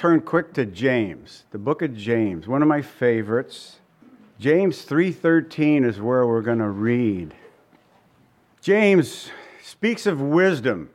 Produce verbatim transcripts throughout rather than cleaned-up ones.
turn quick to James, the book of James, one of my favorites. James three thirteen is where we're going to read. James speaks of wisdom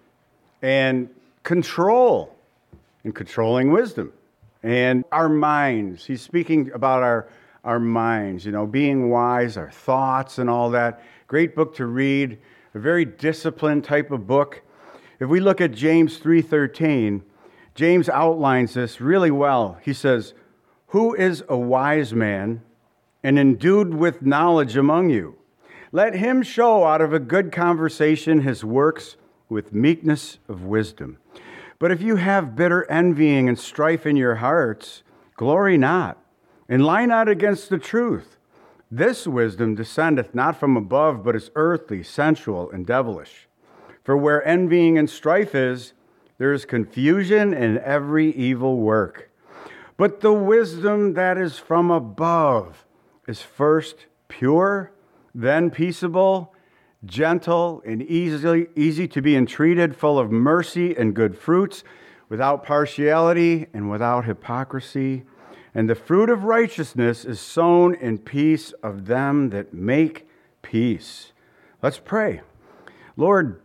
and control and controlling wisdom and our minds. He's speaking about our, our minds, you know, being wise, our thoughts and all that. Great book to read, a very disciplined type of book. If we look at James three thirteen, James outlines this really well. He says, "Who is a wise man and endued with knowledge among you? Let him show out of a good conversation his works with meekness of wisdom. But if you have bitter envying and strife in your hearts, glory not, and lie not against the truth. This wisdom descendeth not from above, but is earthly, sensual, and devilish. For where envying and strife is, there is confusion in every evil work. But the wisdom that is from above is first pure, then peaceable, gentle, and easily, easy to be entreated, full of mercy and good fruits, without partiality and without hypocrisy. And the fruit of righteousness is sown in peace of them that make peace." Let's pray. Lord,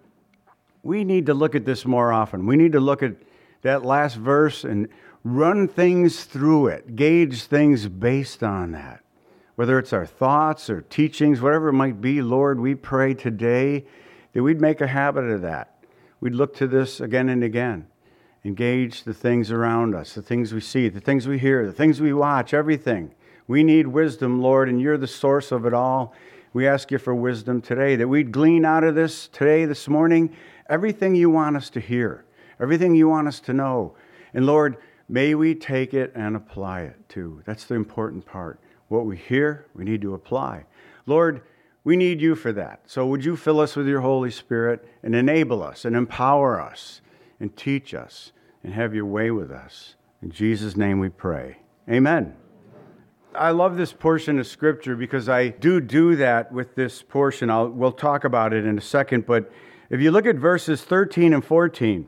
we need to look at this more often. We need to look at that last verse and run things through it, gauge things based on that. Whether it's our thoughts or teachings, whatever it might be, Lord, we pray today that we'd make a habit of that. We'd look to this again and again. Engage the things around us, the things we see, the things we hear, the things we watch, everything. We need wisdom, Lord, and you're the source of it all. We ask you for wisdom today, that we'd glean out of this today, this morning, everything you want us to hear, everything you want us to know. And Lord, may we take it and apply it too. That's the important part. What we hear, we need to apply. Lord, we need you for that. So would you fill us with your Holy Spirit and enable us and empower us and teach us and have your way with us. In Jesus' name we pray. Amen. I love this portion of Scripture because I do do that with this portion. I'll, we'll talk about it in a second, but if you look at verses thirteen and fourteen,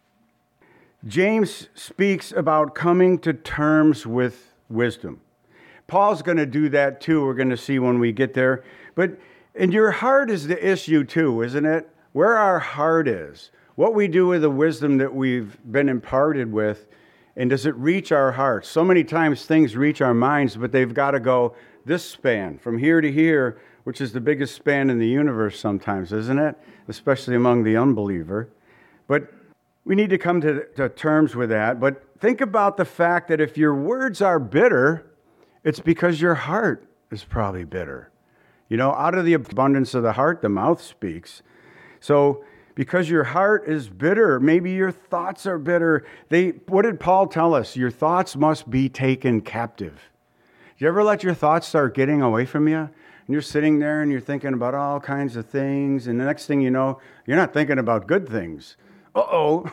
James speaks about coming to terms with wisdom. Paul's going to do that too. We're going to see when we get there. But and your heart is the issue too, isn't it? Where our heart is. What we do with the wisdom that we've been imparted with, and does it reach our hearts? So many times things reach our minds, but they've got to go this span, from here to here, which is the biggest span in the universe sometimes, isn't it? Especially among the unbeliever. But we need to come to, to terms with that. But think about the fact that if your words are bitter, it's because your heart is probably bitter. You know, out of the abundance of the heart, the mouth speaks. So because your heart is bitter, maybe your thoughts are bitter. They, what did Paul tell us? Your thoughts must be taken captive. Do you ever let your thoughts start getting away from you? And you're sitting there and you're thinking about all kinds of things. And the next thing you know, you're not thinking about good things. Uh-oh.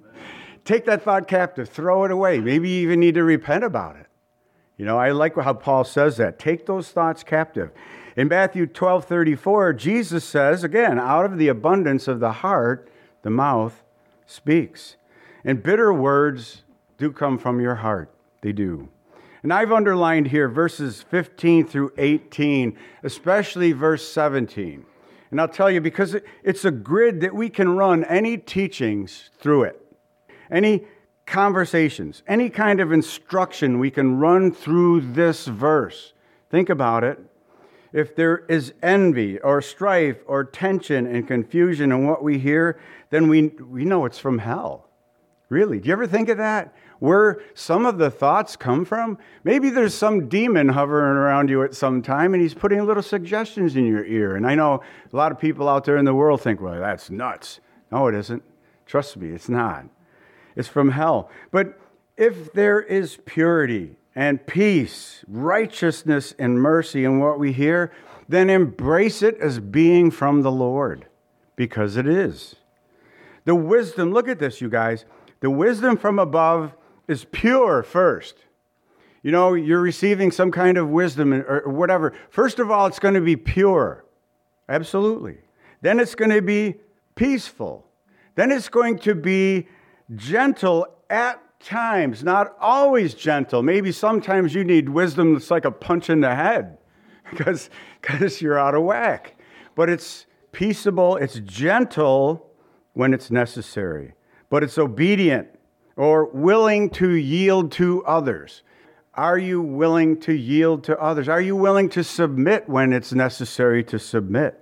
Take that thought captive. Throw it away. Maybe you even need to repent about it. You know, I like how Paul says that. Take those thoughts captive. In Matthew twelve thirty-four, Jesus says, again, out of the abundance of the heart, the mouth speaks. And bitter words do come from your heart. They do. And I've underlined here verses fifteen through eighteen, especially verse seventeen. And I'll tell you, because it's a grid that we can run any teachings through it. Any conversations, any kind of instruction we can run through this verse. Think about it. If there is envy or strife or tension and confusion in what we hear, then we, we know it's from hell. Really, do you ever think of that? Where some of the thoughts come from? Maybe there's some demon hovering around you at some time and he's putting little suggestions in your ear. And I know a lot of people out there in the world think, well, that's nuts. No, it isn't. Trust me, it's not. It's from hell. But if there is purity and peace, righteousness and mercy in what we hear, then embrace it as being from the Lord, because it is. The wisdom, look at this, you guys. The wisdom from above is pure first. You know, you're receiving some kind of wisdom or whatever. First of all, it's going to be pure. Absolutely. Then it's going to be peaceful. Then it's going to be gentle at times, not always gentle. Maybe sometimes you need wisdom that's like a punch in the head because, because you're out of whack. But it's peaceable, it's gentle when it's necessary. But it's obedient or willing to yield to others. Are you willing to yield to others? Are you willing to submit when it's necessary to submit?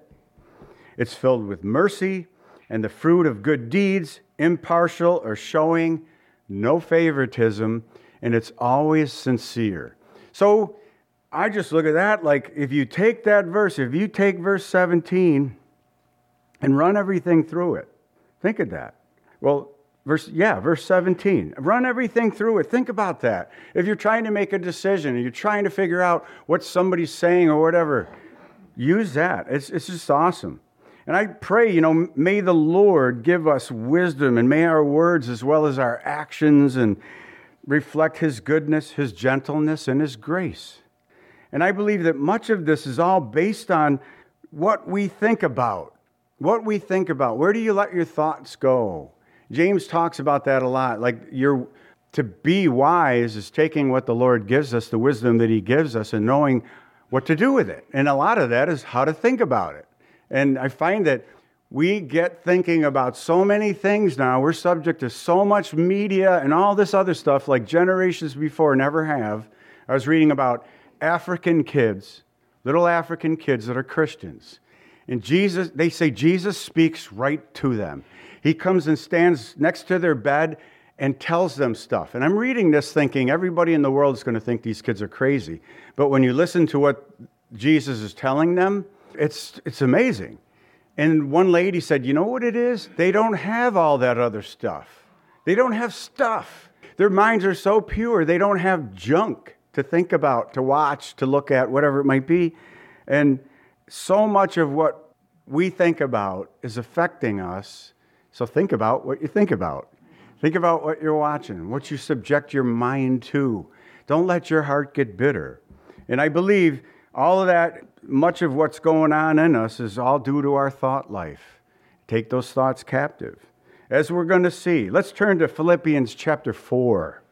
It's filled with mercy and the fruit of good deeds, impartial or showing no favoritism, and it's always sincere. So I just look at that like if you take that verse, if you take verse seventeen and run everything through it, think of that. Well, verse yeah, verse seventeen. Run everything through it. Think about that. If you're trying to make a decision and you're trying to figure out what somebody's saying or whatever, use that. It's it's just awesome. And I pray, you know, may the Lord give us wisdom and may our words as well as our actions and reflect His goodness, His gentleness, and His grace. And I believe that much of this is all based on what we think about. What we think about. Where do you let your thoughts go? James talks about that a lot. Like you're to be wise is taking what the Lord gives us, the wisdom that He gives us, and knowing what to do with it. And a lot of that is how to think about it. And I find that we get thinking about so many things now. We're subject to so much media and all this other stuff like generations before never have. I was reading about African kids, little African kids that are Christians. And Jesus, they say Jesus speaks right to them. He comes and stands next to their bed and tells them stuff. And I'm reading this thinking everybody in the world is going to think these kids are crazy. But when you listen to what Jesus is telling them, It's it's amazing. And one lady said, you know what it is? They don't have all that other stuff. They don't have stuff. Their minds are so pure. They don't have junk to think about, to watch, to look at, whatever it might be. And so much of what we think about is affecting us. So think about what you think about. Think about what you're watching, what you subject your mind to. Don't let your heart get bitter. And I believe all of that, much of what's going on in us is all due to our thought life. Take those thoughts captive. As we're going to see, let's turn to Philippians chapter four.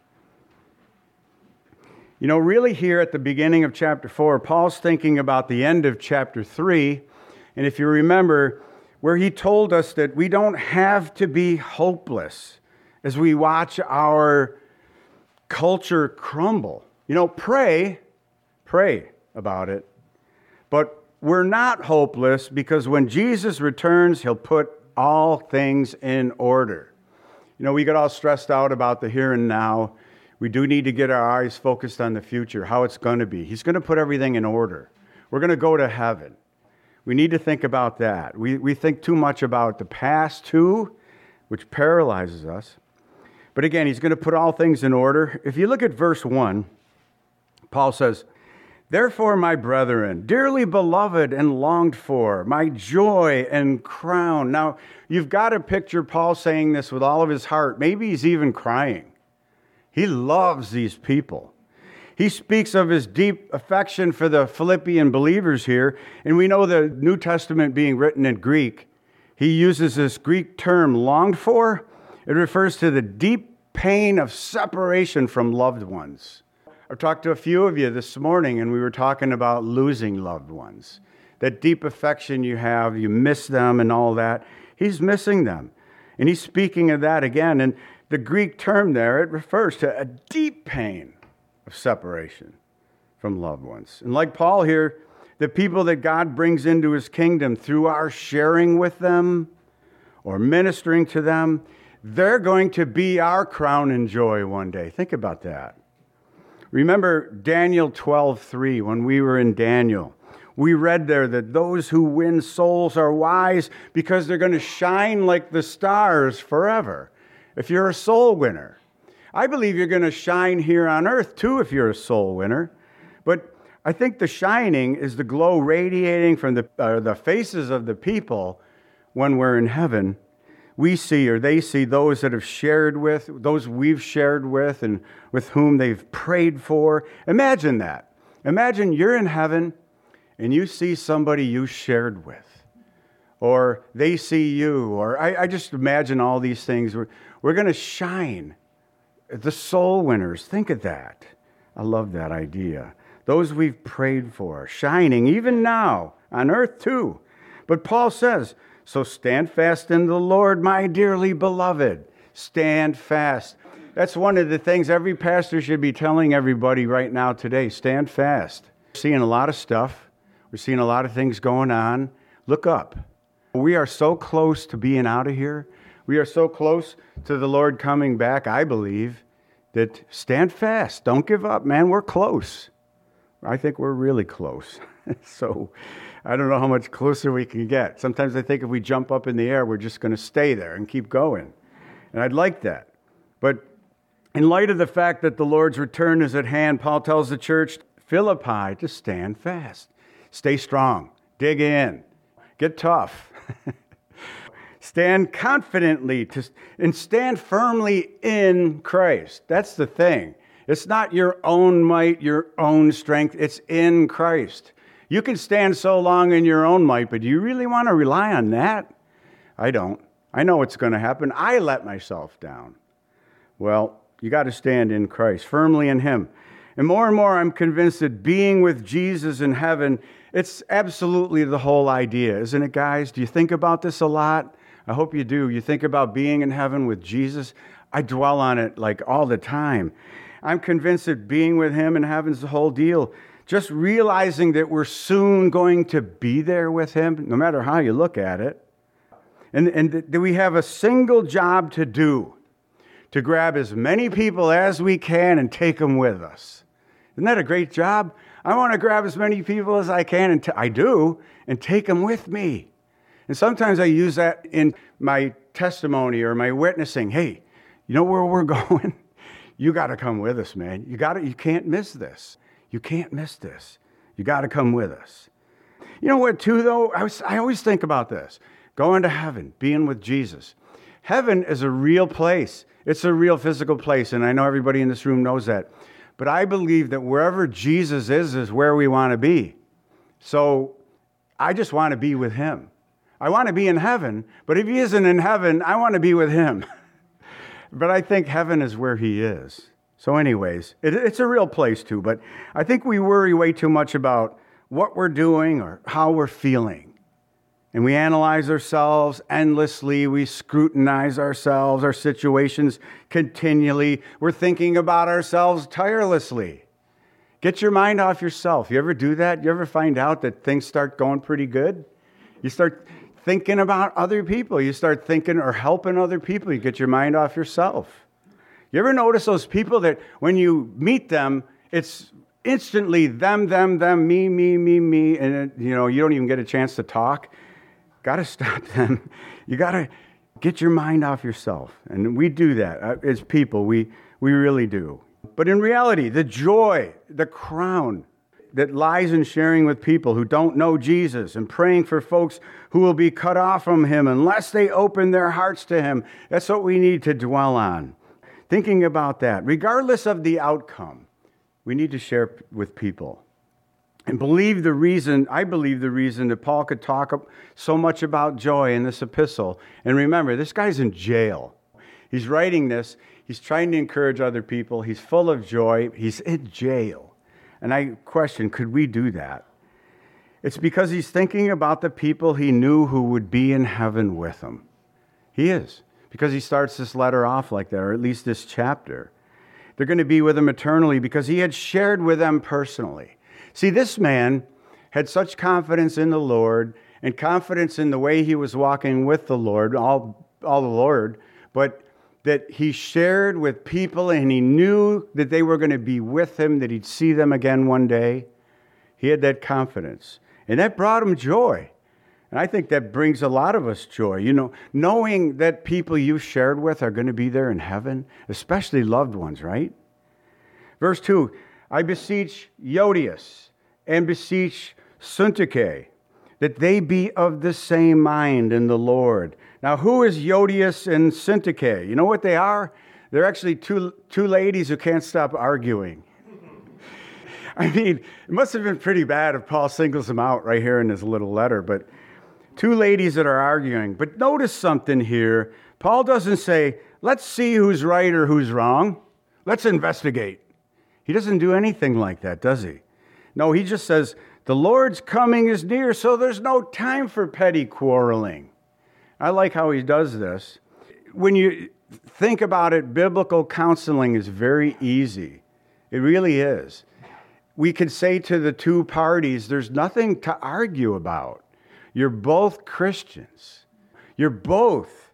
You know, really here at the beginning of chapter four, Paul's thinking about the end of chapter three. And if you remember, where he told us that we don't have to be hopeless as we watch our culture crumble. You know, pray, pray about it. But we're not hopeless because when Jesus returns, He'll put all things in order. You know, we get all stressed out about the here and now. We do need to get our eyes focused on the future, how it's going to be. He's going to put everything in order. We're going to go to heaven. We need to think about that. We, we think too much about the past too, which paralyzes us. But again, He's going to put all things in order. If you look at verse one, Paul says, therefore, my brethren, dearly beloved and longed for, my joy and crown. Now, you've got to picture Paul saying this with all of his heart. Maybe he's even crying. He loves these people. He speaks of his deep affection for the Philippian believers here, and we know the New Testament being written in Greek. He uses this Greek term, longed for. It refers to the deep pain of separation from loved ones. I've talked to a few of you this morning, and we were talking about losing loved ones. That deep affection you have, you miss them and all that. He's missing them. And he's speaking of that again. And the Greek term there, it refers to a deep pain of separation from loved ones. And like Paul here, the people that God brings into His kingdom through our sharing with them or ministering to them, they're going to be our crown and joy one day. Think about that. Remember Daniel twelve three, when we were in Daniel. We read there that those who win souls are wise because they're going to shine like the stars forever. If you're a soul winner. I believe you're going to shine here on earth too if you're a soul winner. But I think the shining is the glow radiating from the, uh, the faces of the people when we're in heaven. We see or they see those that have shared with, those we've shared with and with whom they've prayed for. Imagine that. Imagine you're in heaven and you see somebody you shared with. Or they see you. Or I, I just imagine all these things. We're, we're going to shine The soul winners, think of that. I love that idea. Those we've prayed for, shining even now on earth too. But Paul says, so stand fast in the Lord, my dearly beloved. Stand fast. That's one of the things every pastor should be telling everybody right now today. Stand fast. We're seeing a lot of stuff. We're seeing a lot of things going on. Look up. We are so close to being out of here. We are so close to the Lord coming back, I believe, that stand fast. Don't give up, man. We're close. I think we're really close. So I don't know how much closer we can get. Sometimes I think if we jump up in the air, we're just going to stay there and keep going. And I'd like that. But in light of the fact that the Lord's return is at hand, Paul tells the church, Philippi, to stand fast. Stay strong. Dig in. Get tough. Stand confidently to, and stand firmly in Christ. That's the thing. It's not your own might, your own strength. It's in Christ. You can stand so long in your own might, but do you really want to rely on that? I don't. I know what's going to happen. I let myself down. Well, you got to stand in Christ, firmly in Him. And more and more, I'm convinced that being with Jesus in heaven, it's absolutely the whole idea, isn't it, guys? Do you think about this a lot? I hope you do. You think about being in heaven with Jesus? I dwell on it like all the time. I'm convinced that being with Him in heaven's the whole deal. Just realizing that we're soon going to be there with Him, no matter how you look at it. And, and that we have a single job to do, to grab as many people as we can and take them with us. Isn't that a great job? I want to grab as many people as I can, and t- I do, and take them with me. And sometimes I use that in my testimony or my witnessing. Hey, you know where we're going? You got to come with us, man. You got to. You can't miss this. You can't miss this. You got to come with us. You know what, too, though? I, was, I always think about this. Going to heaven, being with Jesus. Heaven is a real place. It's a real physical place, and I know everybody in this room knows that. But I believe that wherever Jesus is, is where we want to be. So I just want to be with Him. I want to be in heaven, but if He isn't in heaven, I want to be with Him. But I think heaven is where He is. So anyways, it, it's a real place too, but I think we worry way too much about what we're doing or how we're feeling. And we analyze ourselves endlessly. We scrutinize ourselves, our situations continually. We're thinking about ourselves tirelessly. Get your mind off yourself. You ever do that? You ever find out that things start going pretty good? You start thinking about other people. You start thinking or helping other people. You get your mind off yourself. You ever notice those people that when you meet them, it's instantly them, them, them, me, me, me, me, and it, you know, you don't even get a chance to talk. Got to stop them. You got to get your mind off yourself. And we do that as people. We, we really do. But in reality, the joy, the crown that lies in sharing with people who don't know Jesus and praying for folks who will be cut off from Him unless they open their hearts to Him, that's what we need to dwell on. Thinking about that, regardless of the outcome, we need to share with people. And believe the reason, I believe the reason that Paul could talk so much about joy in this epistle. And remember, this guy's in jail. He's writing this. He's trying to encourage other people. He's full of joy. He's in jail. And I question, could we do that? It's because he's thinking about the people he knew who would be in heaven with him. He is. Because he starts this letter off like that, or at least this chapter. They're going to be with him eternally because he had shared with them personally. See, this man had such confidence in the Lord and confidence in the way he was walking with the Lord, all, all the Lord, but that he shared with people and he knew that they were going to be with him, that he'd see them again one day. He had that confidence. And that brought him joy. And I think that brings a lot of us joy. You know, knowing that people you shared with are going to be there in heaven, especially loved ones, right? Verse two, I beseech Euodias and beseech Syntyche, that they be of the same mind in the Lord. Now, who is Euodias and Syntyche? You know what they are? They're actually two, two ladies who can't stop arguing. I mean, it must have been pretty bad if Paul singles them out right here in his little letter, but two ladies that are arguing. But notice something here. Paul doesn't say, let's see who's right or who's wrong. let's investigate. He doesn't do anything like that, does he? No, he just says, the Lord's coming is near, so there's no time for petty quarreling. I like how he does this. When you think about it, biblical counseling is very easy. It really is. We could say to the two parties, there's nothing to argue about. You're both Christians. You're both.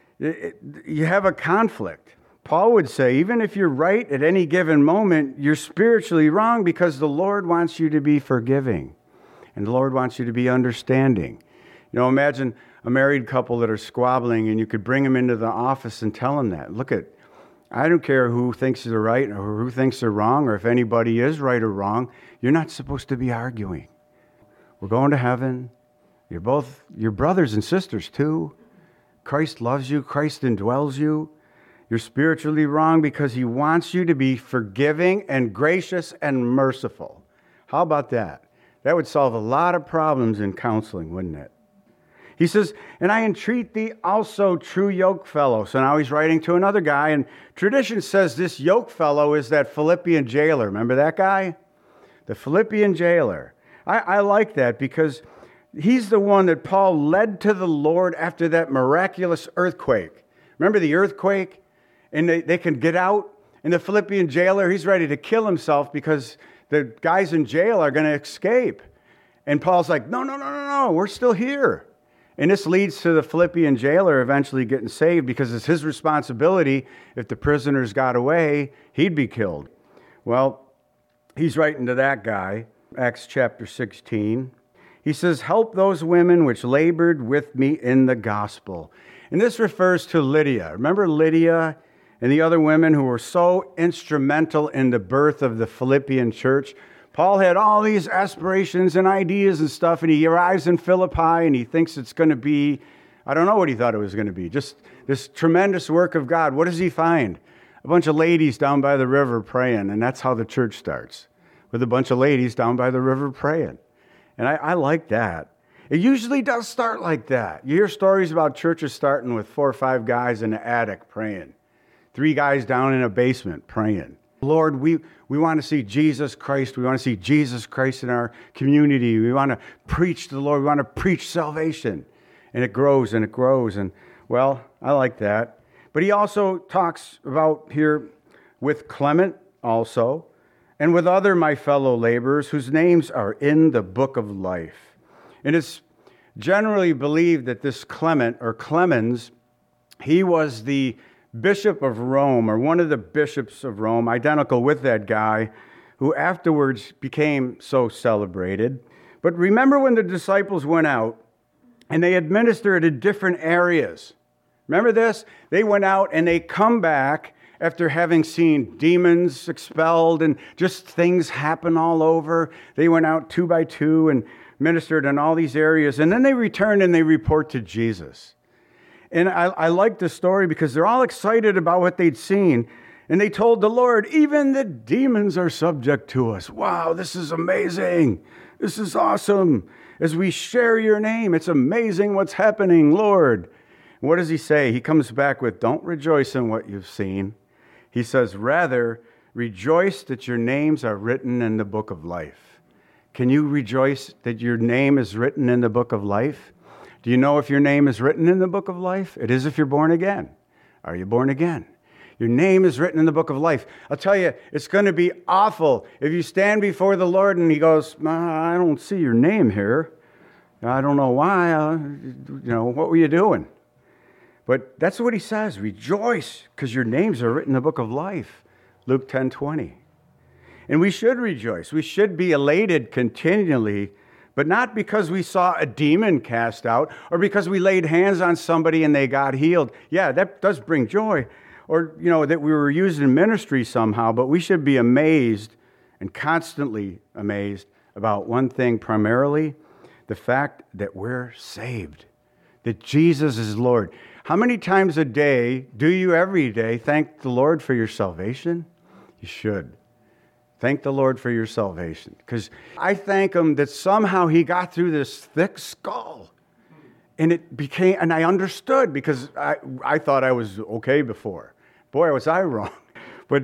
You have a conflict. Paul would say, even if you're right at any given moment, you're spiritually wrong because the Lord wants you to be forgiving. And the Lord wants you to be understanding. You know, imagine a married couple that are squabbling and you could bring them into the office and tell them that. Look at, I don't care who thinks they're right or who thinks they're wrong or if anybody is right or wrong. You're not supposed to be arguing. We're going to heaven. You're both, you're brothers and sisters too. Christ loves you. Christ indwells you. You're spiritually wrong because he wants you to be forgiving and gracious and merciful. How about that? That would solve a lot of problems in counseling, wouldn't it? He says, and I entreat thee also, true yokefellow. So now he's writing to another guy, and tradition says this yokefellow is that Philippian jailer. Remember that guy? The Philippian jailer. I, I like that because he's the one that Paul led to the Lord after that miraculous earthquake. Remember the earthquake? And they, they can get out, and the Philippian jailer, he's ready to kill himself because the guys in jail are going to escape. And Paul's like, no, no, no, no, no, we're still here. And this leads to the Philippian jailer eventually getting saved because it's his responsibility. If the prisoners got away, he'd be killed. Well, he's writing to that guy, Acts chapter sixteen. He says, help those women which labored with me in the gospel. And this refers to Lydia. Remember Lydia and the other women who were so instrumental in the birth of the Philippian church? Paul had all these aspirations and ideas and stuff, and he arrives in Philippi, and he thinks it's going to be, I don't know what he thought it was going to be, just this tremendous work of God. What does he find? A bunch of ladies down by the river praying, and that's how the church starts, with a bunch of ladies down by the river praying. And I, I like that. It usually does start like that. You hear stories about churches starting with four or five guys in the attic praying, three guys down in a basement praying. Lord, we, we want to see Jesus Christ. We want to see Jesus Christ in our community. We want to preach the Lord. We want to preach salvation. And it grows and it grows. And, well, I like that. But he also talks about here with Clement also, and with other my fellow laborers whose names are in the book of life. And it's generally believed that this Clement, or Clemens, he was the Bishop of Rome, or one of the bishops of Rome, identical with that guy, who afterwards became so celebrated. But remember when the disciples went out and they administered in different areas. Remember this? They went out and they come back after having seen demons expelled and just things happen all over. They went out two by two and ministered in all these areas. And then they return and they report to Jesus. And I, I like the story because they're all excited about what they'd seen. And they told the Lord, even the demons are subject to us. Wow, this is amazing. This is awesome. As we share your name, it's amazing what's happening, Lord. And what does he say? He comes back with, don't rejoice in what you've seen. He says, rather, rejoice that your names are written in the book of life. Can you rejoice that your name is written in the book of life? Do you know if your name is written in the book of life? It is if you're born again. Are you born again? Your name is written in the book of life. I'll tell you, it's going to be awful if you stand before the Lord and he goes, I don't see your name here. I don't know why. Uh, you know, what were you doing? But that's what he says. Rejoice because your names are written in the book of life. Luke ten twenty. And we should rejoice. We should be elated continually, but not because we saw a demon cast out or because we laid hands on somebody and they got healed. Yeah, that does bring joy. Or, you know, that we were used in ministry somehow, but we should be amazed and constantly amazed about one thing primarily, the fact that we're saved, that Jesus is Lord. How many times a day do you every day thank the Lord for your salvation? You should. Thank the Lord for your salvation. Because I thank him that somehow he got through this thick skull. And it became, and I understood because I, I thought I was okay before. Boy, was I wrong. But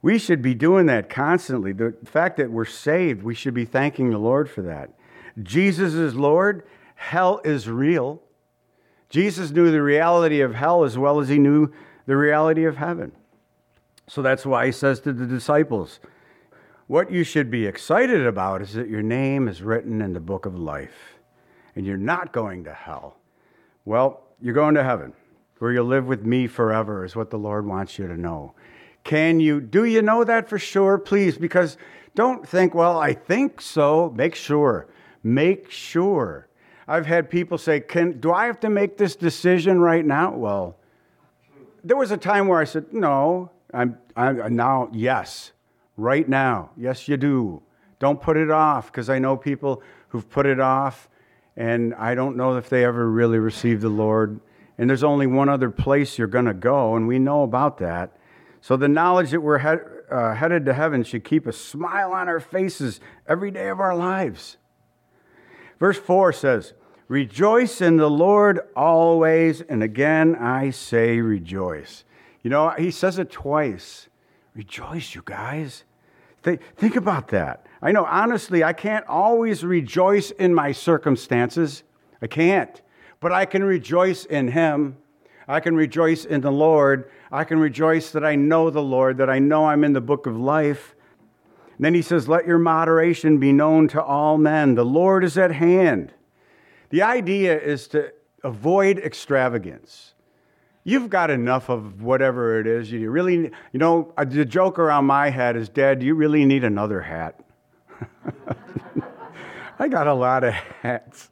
We should be doing that constantly. The fact that we're saved, we should be thanking the Lord for that. Jesus is Lord. Hell is real. Jesus knew the reality of hell as well as he knew the reality of heaven. So that's why he says to the disciples, what you should be excited about is that your name is written in the book of life, and you're not going to hell. Well, you're going to heaven, where you'll live with me forever, is what the Lord wants you to know. Can you, do you know that for sure? Please, because don't think, well, I think so. Make sure. Make sure. I've had people say, "Can do I have to make this decision right now?" Well, there was a time where I said, no, I'm, I'm now, yes, right now. Yes, you do. Don't put it off, because I know people who've put it off, and I don't know if they ever really received the Lord. And there's only one other place you're going to go, and we know about that. So the knowledge that we're head, uh, headed to heaven should keep a smile on our faces every day of our lives. Verse four says, rejoice in the Lord always, and again I say rejoice. You know, he says it twice. Rejoice, you guys. Think, think about that. I know, honestly, I can't always rejoice in my circumstances. I can't. But I can rejoice in him. I can rejoice in the Lord. I can rejoice that I know the Lord, that I know I'm in the book of life. And then he says, let your moderation be known to all men. The Lord is at hand. The idea is to avoid extravagance. You've got enough of whatever it is. You really, you know, the joke around my head is, Dad, do you really need another hat? I got a lot of hats.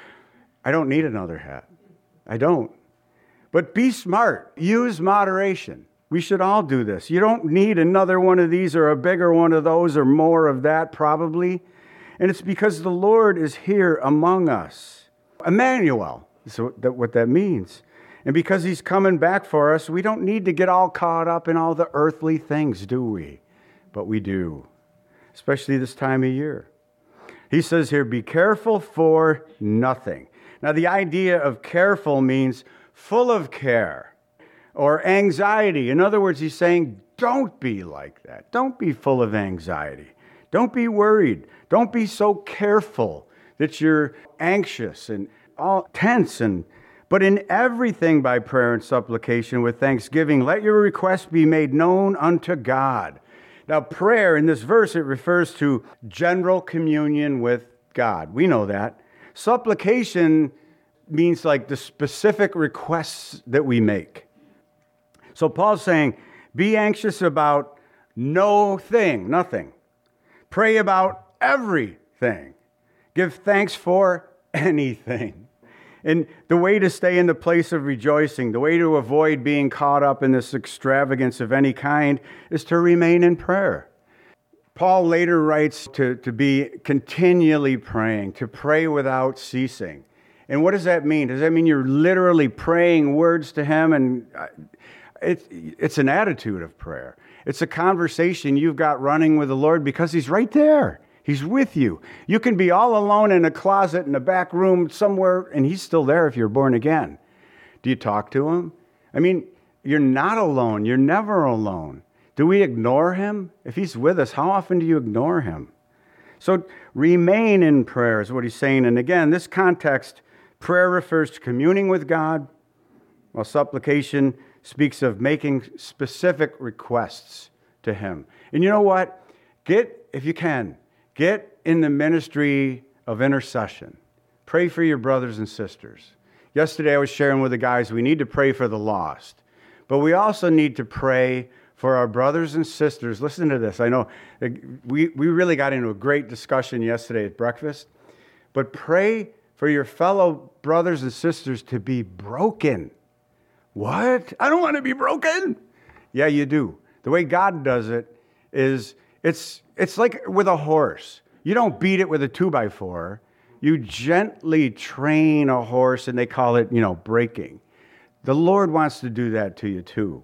I don't need another hat. I don't. But be smart. Use moderation. We should all do this. You don't need another one of these or a bigger one of those or more of that, probably. And it's because the Lord is here among us. Emmanuel is what that means. And because he's coming back for us, we don't need to get all caught up in all the earthly things, do we? But we do, especially this time of year. He says here, be careful for nothing. Now, the idea of careful means full of care or anxiety. In other words, he's saying, don't be like that. Don't be full of anxiety. Don't be worried. Don't be so careful that you're anxious and all tense. And but in everything by prayer and supplication with thanksgiving, let your requests be made known unto God. Now, prayer in this verse, it refers to general communion with God. We know that. Supplication means like the specific requests that we make. So Paul's saying, be anxious about no thing, nothing. Pray about everything. Give thanks for anything. And the way to stay in the place of rejoicing, the way to avoid being caught up in this extravagance of any kind, is to remain in prayer. Paul later writes to, to be continually praying, to pray without ceasing. And what does that mean? Does that mean you're literally praying words to him? And it's, it's an attitude of prayer. It's a conversation you've got running with the Lord because he's right there. He's with you. You can be all alone in a closet in a back room somewhere, and he's still there if you're born again. Do you talk to him? I mean, you're not alone. You're never alone. Do we ignore him? If he's with us, how often do you ignore him? So remain in prayer is what he's saying. And again, this context, prayer refers to communing with God, while supplication speaks of making specific requests to him. And you know what? Get, if you can, get in the ministry of intercession. Pray for your brothers and sisters. Yesterday I was sharing with the guys, we need to pray for the lost. But we also need to pray for our brothers and sisters. Listen to this. I know we, we really got into a great discussion yesterday at breakfast. But pray for your fellow brothers and sisters to be broken. What? I don't want to be broken. Yeah, you do. The way God does it is, it's it's like with a horse. You don't beat it with a two by four. You gently train a horse, and they call it, you know, breaking. The Lord wants to do that to you too.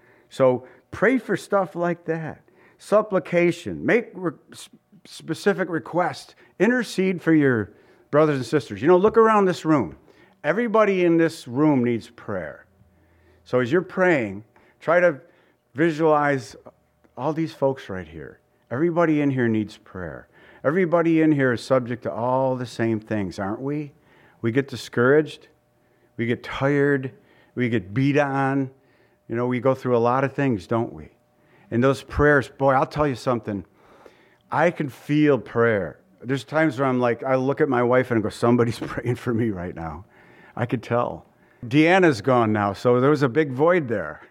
So pray for stuff like that. Supplication. Make re- specific requests. Intercede for your brothers and sisters. You know, look around this room. Everybody in this room needs prayer. So as you're praying, try to visualize all these folks right here. Everybody in here needs prayer. Everybody in here is subject to all the same things, aren't we? We get discouraged. We get tired. We get beat on. You know, we go through a lot of things, don't we? And those prayers, boy, I'll tell you something. I can feel prayer. There's times where I'm like, I look at my wife and I go, somebody's praying for me right now. I could tell. Deanna's gone now, so there was a big void there.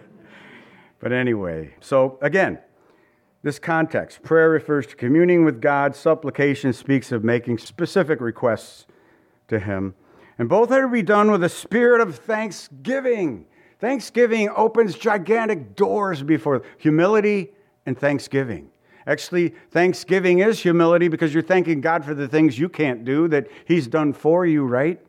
But anyway, so again, this context, prayer refers to communing with God. Supplication speaks of making specific requests to Him. And both are to be done with a spirit of thanksgiving. Thanksgiving opens gigantic doors before humility and thanksgiving. Actually, thanksgiving is humility because you're thanking God for the things you can't do that He's done for you, right?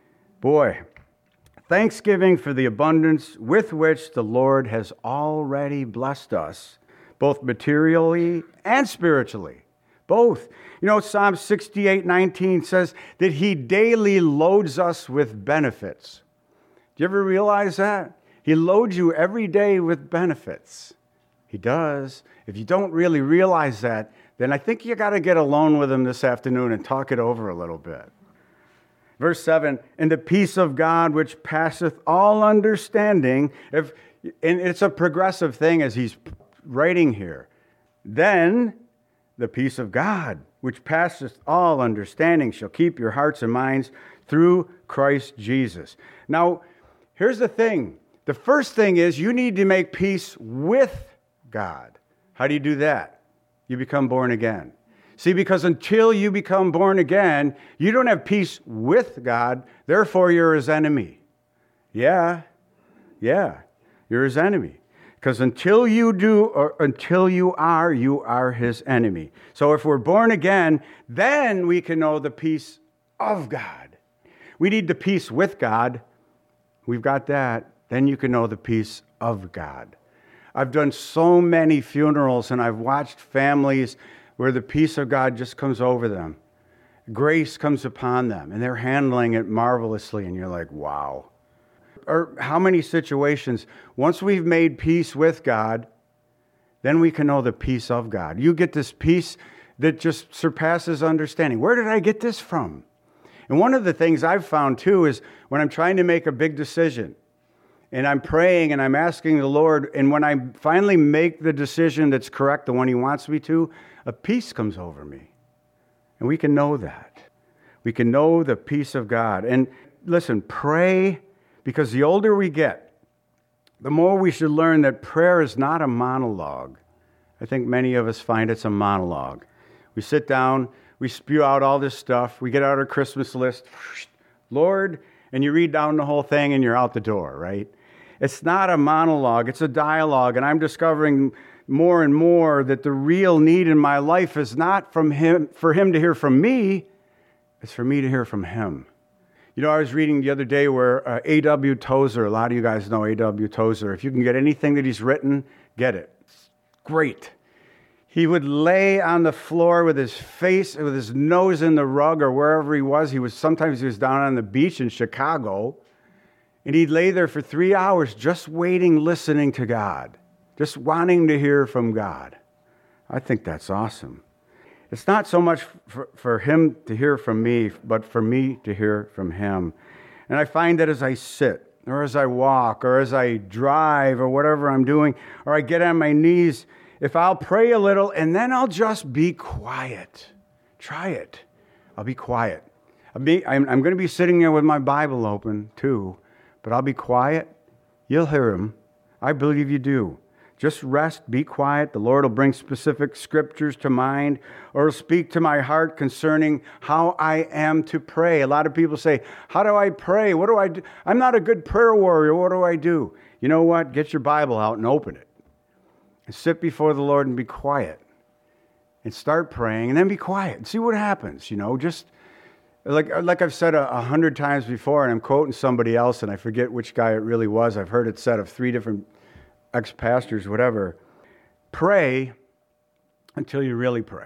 Boy, thanksgiving for the abundance with which the Lord has already blessed us, both materially and spiritually. Both. You know, Psalm sixty-eight nineteen says that He daily loads us with benefits. Do you ever realize that? He loads you every day with benefits. He does. If you don't really realize that, then I think you got to get alone with Him this afternoon and talk it over a little bit. Verse seven, and the peace of God which passeth all understanding, if, and it's a progressive thing as he's writing here, then the peace of God which passeth all understanding shall keep your hearts and minds through Christ Jesus. Now, here's the thing. The first thing is you need to make peace with God. How do you do that? You become born again. See, because until you become born again, you don't have peace with God, therefore you're His enemy. Yeah, yeah, you're His enemy. Because until you do, or until you are, you are His enemy. So if we're born again, then we can know the peace of God. We need the peace with God. We've got that. Then you can know the peace of God. I've done so many funerals and I've watched families where the peace of God just comes over them. Grace comes upon them, and they're handling it marvelously, and you're like, wow. Or how many situations, once we've made peace with God, then we can know the peace of God. You get this peace that just surpasses understanding. Where did I get this from? And one of the things I've found, too, is when I'm trying to make a big decision, and I'm praying and I'm asking the Lord, and when I finally make the decision that's correct, the one He wants me to, a peace comes over me. And we can know that. We can know the peace of God. And listen, pray, because the older we get, the more we should learn that prayer is not a monologue. I think many of us find it's a monologue. We sit down, we spew out all this stuff, we get out our Christmas list, Lord, and you read down the whole thing and you're out the door, right? It's not a monologue, it's a dialogue, and I'm discovering more and more that the real need in my life is not from him, for Him to hear from me, it's for me to hear from Him. You know, I was reading the other day where uh, A W Tozer, a lot of you guys know A W Tozer, if you can get anything that he's written, get it. It's great. He would lay on the floor with his face, with his nose in the rug or wherever he was. He was sometimes he was down on the beach in Chicago, and he'd lay there for three hours just waiting, listening to God, just wanting to hear from God. I think that's awesome. It's not so much for, for Him to hear from me, but for me to hear from Him. And I find that as I sit, or as I walk, or as I drive, or whatever I'm doing, or I get on my knees, if I'll pray a little, and then I'll just be quiet. Try it. I'll be quiet. I'll be, I'm, I'm going to be sitting there with my Bible open, too, but I'll be quiet. You'll hear Him. I believe you do. Just rest, be quiet. The Lord will bring specific scriptures to mind or speak to my heart concerning how I am to pray. A lot of people say, how do I pray? What do I do? I'm not a good prayer warrior. What do I do? You know what? Get your Bible out and open it. And sit before the Lord and be quiet. And start praying and then be quiet and see what happens. You know, just like, like I've said a, a hundred times before, and I'm quoting somebody else and I forget which guy it really was. I've heard it said of three different ex-pastors, whatever. Pray until you really pray.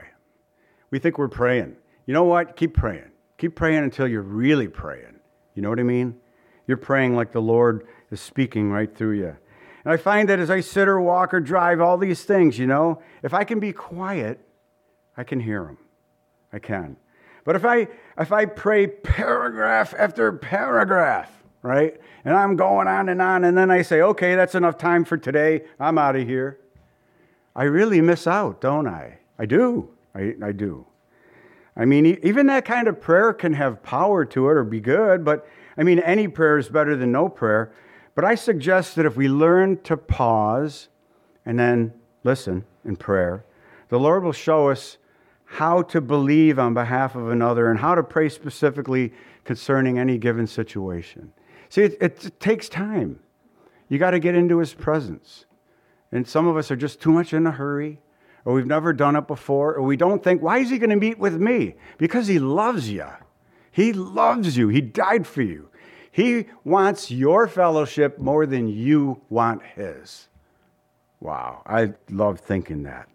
We think we're praying. You know what? Keep praying. Keep praying until you're really praying. You know what I mean? You're praying like the Lord is speaking right through you. And I find that as I sit or walk or drive, all these things, you know, if I can be quiet, I can hear them. I can. But if I if I pray paragraph after paragraph, right, and I'm going on and on, and then I say, okay, that's enough time for today, I'm out of here, I really miss out, don't I? I do. I, I do. I mean, even that kind of prayer can have power to it or be good, but I mean, any prayer is better than no prayer. But I suggest that if we learn to pause and then listen in prayer, the Lord will show us how to believe on behalf of another and how to pray specifically concerning any given situation. See, it, it, it takes time. You got to get into His presence. And some of us are just too much in a hurry, or we've never done it before, or we don't think, why is He going to meet with me? Because He loves you. He loves you. He died for you. He wants your fellowship more than you want His. Wow, I love thinking that.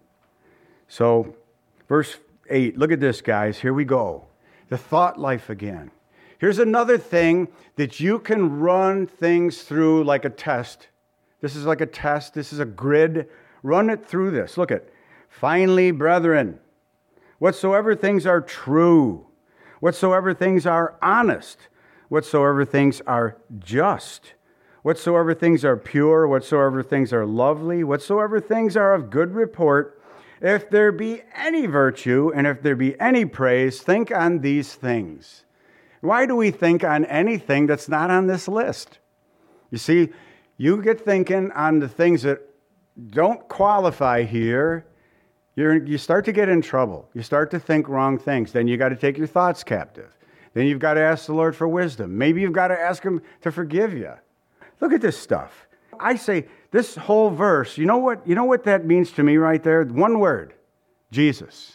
So, verse eight, look at this, guys. Here we go. The thought life again. Here's another thing that you can run things through like a test. This is like a test. This is a grid. Run it through this. Look at, finally, brethren, whatsoever things are true, whatsoever things are honest, whatsoever things are just, whatsoever things are pure, whatsoever things are lovely, whatsoever things are of good report, if there be any virtue and if there be any praise, think on these things. Why do we think on anything that's not on this list? You see, you get thinking on the things that don't qualify here, you're, you start to get in trouble. You start to think wrong things. Then you got to take your thoughts captive. Then you've got to ask the Lord for wisdom. Maybe you've got to ask Him to forgive you. Look at this stuff. I say this whole verse, you know what, you know what that means to me right there? One word, Jesus.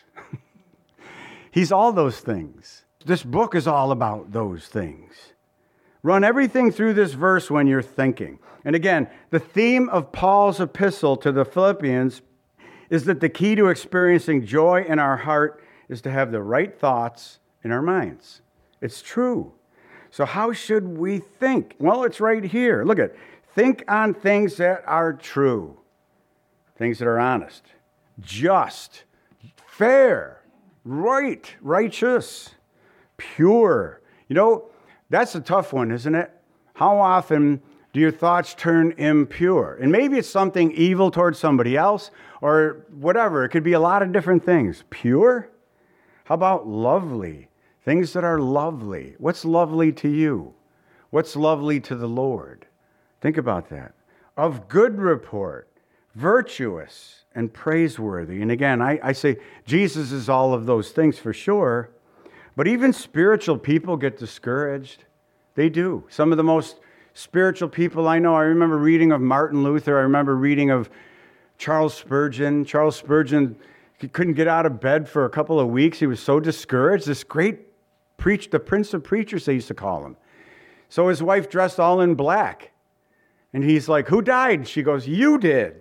He's all those things. This book is all about those things. Run everything through this verse when you're thinking. And again, the theme of Paul's epistle to the Philippians is that the key to experiencing joy in our heart is to have the right thoughts in our minds. It's true. So how should we think? Well, it's right here. Look at, think on things that are true, things that are honest, just, fair, right, righteous, pure. You know, that's a tough one, isn't it? How often do your thoughts turn impure? And maybe it's something evil towards somebody else or whatever. It could be a lot of different things. Pure? How about lovely? Things that are lovely. What's lovely to you? What's lovely to the Lord? Think about that. Of good report, virtuous and praiseworthy. And again, I, I say Jesus is all of those things for sure. But even spiritual people get discouraged. They do. Some of the most spiritual people I know, I remember reading of Martin Luther. I remember reading of Charles Spurgeon. Charles Spurgeon, he couldn't get out of bed for a couple of weeks. He was so discouraged. This great preach, the Prince of Preachers, they used to call him. So his wife dressed all in black. And he's like, who died? She goes, you did.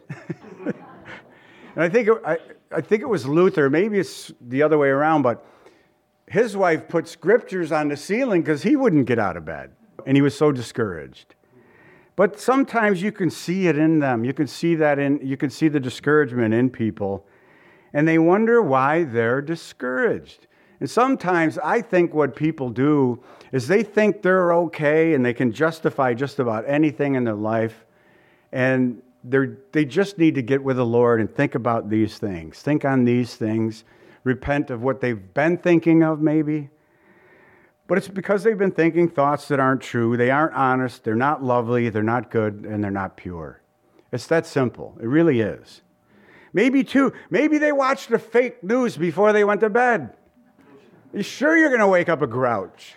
And I think, it, I, I think it was Luther. Maybe it's the other way around, but his wife put scriptures on the ceiling because he wouldn't get out of bed. And he was so discouraged. But sometimes you can see it in them. You can see that in, you can see the discouragement in people. And they wonder why they're discouraged. And sometimes I think what people do is they think they're okay and they can justify just about anything in their life. And they they just need to get with the Lord and think about these things. Think on these things. Repent of what they've been thinking of maybe. But it's because they've been thinking thoughts that aren't true. They aren't honest. They're not lovely. They're not good. And they're not pure. It's that simple. It really is. Maybe too, maybe they watched the fake news before they went to bed. You sure you're going to wake up a grouch?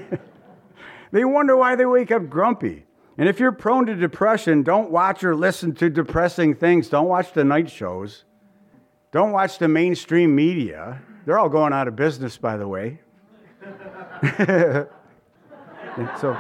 They wonder why they wake up grumpy. And if you're prone to depression, don't watch or listen to depressing things. Don't watch the night shows. Don't watch the mainstream media. They're all going out of business, by the way. so,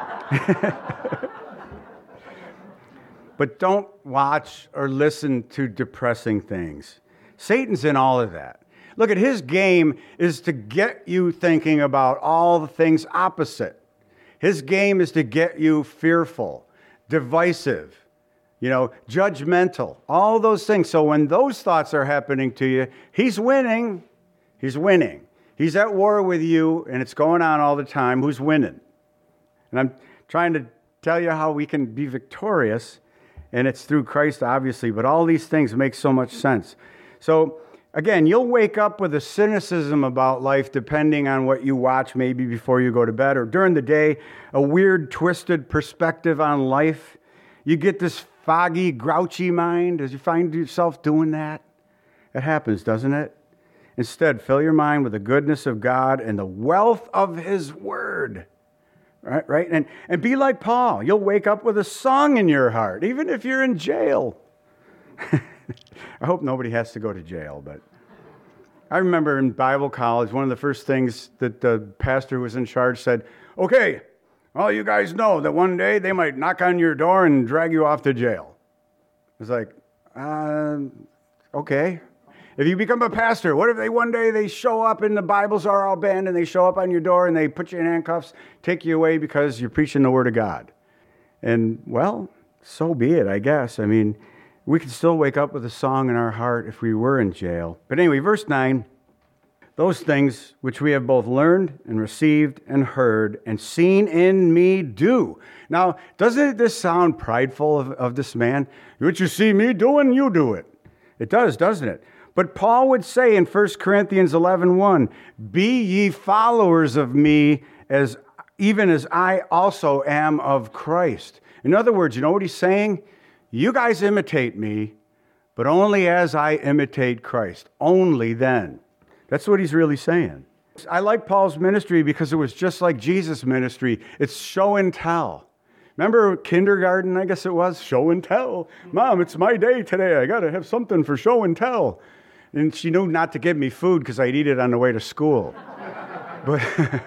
but don't watch or listen to depressing things. Satan's in all of that. Look, at his game is to get you thinking about all the things opposite. His game is to get you fearful, divisive, you know, judgmental, all those things. So when those thoughts are happening to you, he's winning. He's winning. He's at war with you, and it's going on all the time. Who's winning? And I'm trying to tell you how we can be victorious, and it's through Christ, obviously, but all these things make so much sense. So, again, you'll wake up with a cynicism about life depending on what you watch maybe before you go to bed, or during the day, a weird, twisted perspective on life. You get this foggy, grouchy mind. Does you find yourself doing that? It happens, doesn't it? Instead, fill your mind with the goodness of God and the wealth of His Word. Right, right? And, and be like Paul. You'll wake up with a song in your heart, even if you're in jail. I hope nobody has to go to jail, but I remember in Bible college, one of the first things that the pastor who was in charge said, okay, well, you guys know that one day they might knock on your door and drag you off to jail. I was like, uh, okay. If you become a pastor, what if they one day they show up and the Bibles are all banned and they show up on your door and they put you in handcuffs, take you away because you're preaching the Word of God? And, well, so be it, I guess. I mean, we could still wake up with a song in our heart if we were in jail. But anyway, verse nine, those things which we have both learned and received and heard and seen in me do. Now, doesn't this sound prideful of, of this man? What you see me doing, you do it. It does, doesn't it? But Paul would say in First Corinthians eleven one, be ye followers of me, as even as I also am of Christ. In other words, you know what he's saying? You guys imitate me, but only as I imitate Christ. Only then. That's what he's really saying. I like Paul's ministry because it was just like Jesus' ministry. It's show and tell. Remember kindergarten, I guess it was? Show and tell. Mom, it's my day today. I got to have something for show and tell. And she knew not to give me food because I'd eat it on the way to school. But,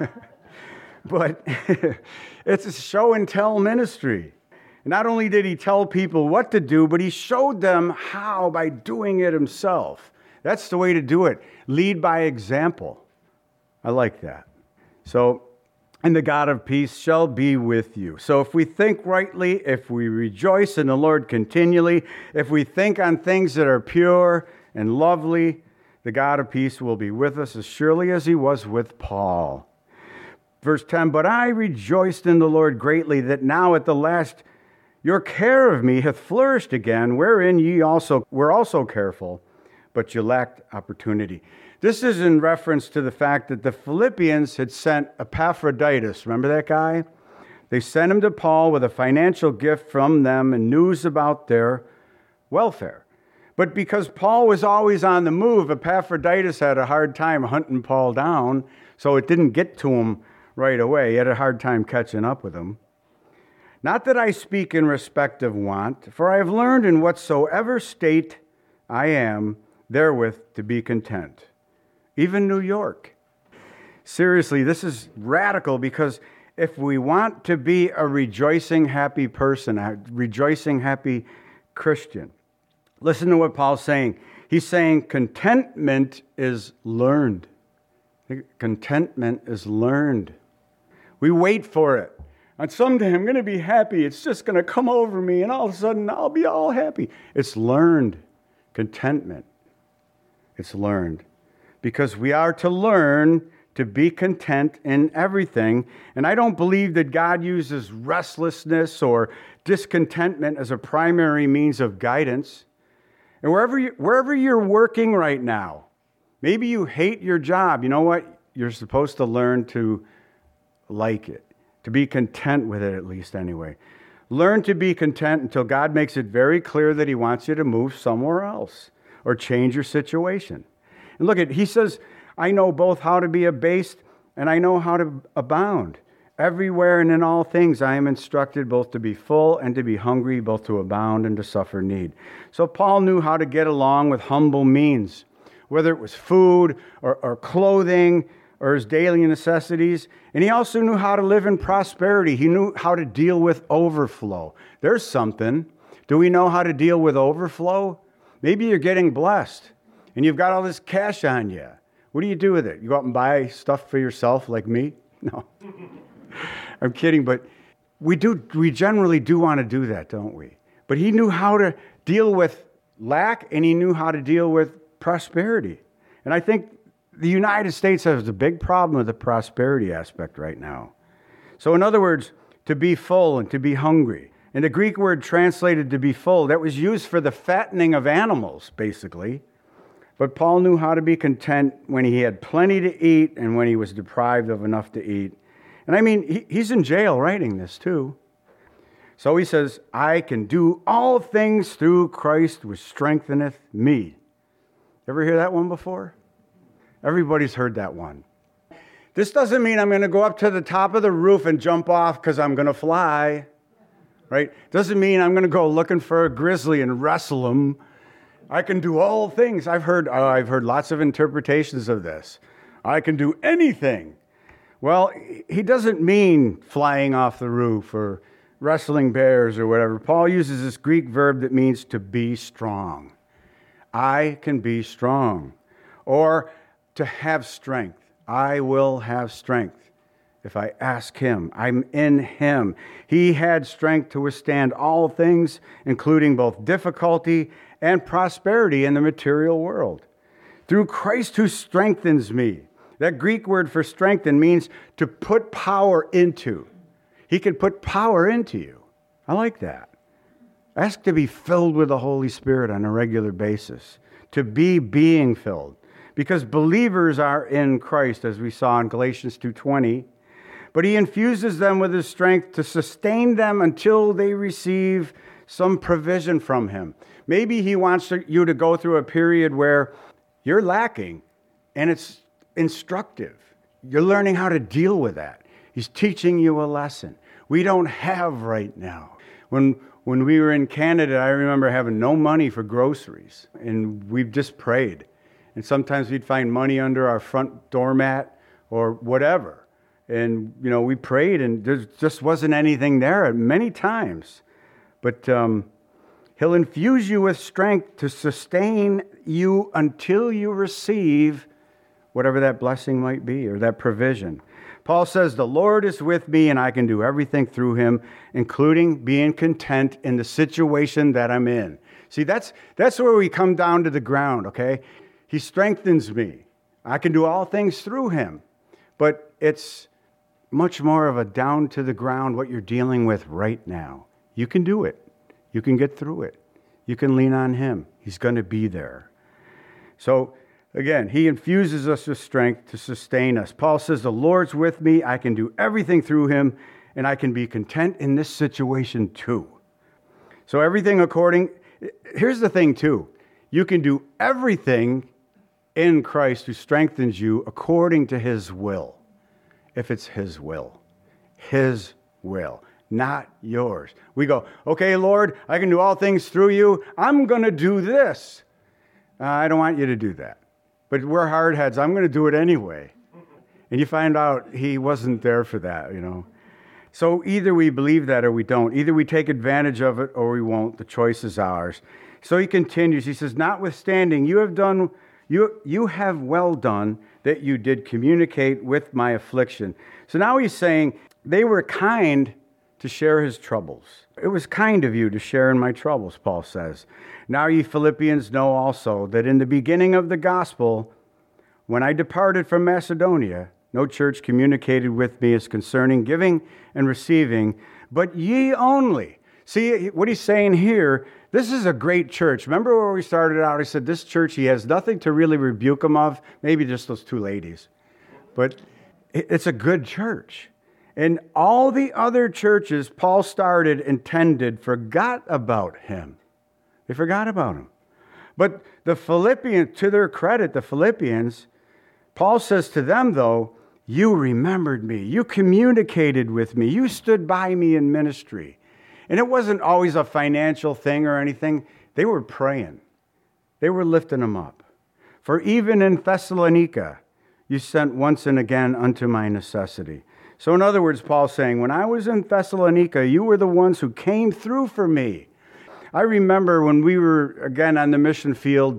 but it's a show and tell ministry. And not only did he tell people what to do, but he showed them how by doing it himself. That's the way to do it. Lead by example. I like that. So, and the God of peace shall be with you. So if we think rightly, if we rejoice in the Lord continually, if we think on things that are pure and lovely, the God of peace will be with us as surely as he was with Paul. Verse ten, but I rejoiced in the Lord greatly that now at the last your care of me hath flourished again, wherein ye also were also careful, but you lacked opportunity. This is in reference to the fact that the Philippians had sent Epaphroditus. Remember that guy? They sent him to Paul with a financial gift from them and news about their welfare. But because Paul was always on the move, Epaphroditus had a hard time hunting Paul down, so it didn't get to him right away. He had a hard time catching up with him. Not that I speak in respect of want, for I have learned in whatsoever state I am, therewith to be content. Even New York. Seriously, this is radical because if we want to be a rejoicing, happy person, a rejoicing, happy Christian, listen to what Paul's saying. He's saying contentment is learned. Contentment is learned. We wait for it. And someday I'm going to be happy. It's just going to come over me, and all of a sudden I'll be all happy. It's learned. Contentment. It's learned. Because we are to learn to be content in everything. And I don't believe that God uses restlessness or discontentment as a primary means of guidance. And wherever, you, wherever you're working right now, maybe you hate your job. You know what? You're supposed to learn to like it, to be content with it at least anyway. Learn to be content until God makes it very clear that he wants you to move somewhere else or change your situation. And look at, he says, I know both how to be abased and I know how to abound. Everywhere and in all things I am instructed both to be full and to be hungry, both to abound and to suffer need. So Paul knew how to get along with humble means, whether it was food or, or clothing or his daily necessities. And he also knew how to live in prosperity. He knew how to deal with overflow. There's something. Do we know how to deal with overflow? Maybe you're getting blessed and you've got all this cash on you. What do you do with it? You go out and buy stuff for yourself like me? No. I'm kidding, but we do. We generally do want to do that, don't we? But he knew how to deal with lack, and he knew how to deal with prosperity. And I think the United States has a big problem with the prosperity aspect right now. So in other words, to be full and to be hungry. And the Greek word translated to be full, that was used for the fattening of animals, basically. But Paul knew how to be content when he had plenty to eat and when he was deprived of enough to eat. And I mean, he, he's in jail writing this too. So he says, I can do all things through Christ which strengtheneth me. Ever hear that one before? Everybody's heard that one. This doesn't mean I'm going to go up to the top of the roof and jump off because I'm going to fly. Right? Doesn't mean I'm going to go looking for a grizzly and wrestle him. I can do all things. I've heard, oh, I've heard lots of interpretations of this. I can do anything. Well, he doesn't mean flying off the roof or wrestling bears or whatever. Paul uses this Greek verb that means to be strong. I can be strong. Or to have strength. I will have strength if I ask him. I'm in him. He had strength to withstand all things, including both difficulty and prosperity in the material world. Through Christ who strengthens me. That Greek word for strengthen means to put power into. He can put power into you. I like that. Ask to be filled with the Holy Spirit on a regular basis. To be being filled. Because believers are in Christ, as we saw in Galatians two twenty. But he infuses them with his strength to sustain them until they receive some provision from him. Maybe he wants you to go through a period where you're lacking, and it's instructive. You're learning how to deal with that. He's teaching you a lesson. We don't have right now. When when we were in Canada, I remember having no money for groceries, and we've just prayed. And sometimes we'd find money under our front doormat or whatever. And, you know, we prayed, and there just wasn't anything there many times. But um, he'll infuse you with strength to sustain you until you receive whatever that blessing might be or that provision. Paul says, the Lord is with me, and I can do everything through him, including being content in the situation that I'm in. See, that's that's where we come down to the ground, okay? He strengthens me. I can do all things through him. But it's much more of a down to the ground what you're dealing with right now. You can do it. You can get through it. You can lean on him. He's going to be there. So, again, he infuses us with strength to sustain us. Paul says, the Lord's with me. I can do everything through him, and I can be content in this situation too. So everything according... Here's the thing too. You can do everything in Christ who strengthens you according to his will. If it's his will. His will. Not yours. We go, okay, Lord, I can do all things through you. I'm going to do this. Uh, I don't want you to do that. But we're hardheads. I'm going to do it anyway. And you find out he wasn't there for that, you know. So either we believe that or we don't. Either we take advantage of it or we won't. The choice is ours. So he continues. He says, notwithstanding, you have done, you, you have well done that you did communicate with my affliction. So now he's saying they were kind to share his troubles. It was kind of you to share in my troubles, Paul says. Now ye Philippians know also that in the beginning of the gospel, when I departed from Macedonia, no church communicated with me as concerning giving and receiving, but ye only. See, what he's saying here, this is a great church. Remember where we started out? He said, this church, he has nothing to really rebuke him of. Maybe just those two ladies. But it's a good church. And all the other churches Paul started and tended forgot about him. They forgot about him. But the Philippians, to their credit, the Philippians, Paul says to them, though, you remembered me. You communicated with me. You stood by me in ministry. And it wasn't always a financial thing or anything. They were praying. They were lifting them up. For even in Thessalonica, you sent once and again unto my necessity. So in other words, Paul's saying, when I was in Thessalonica, you were the ones who came through for me. I remember when we were, again, on the mission field,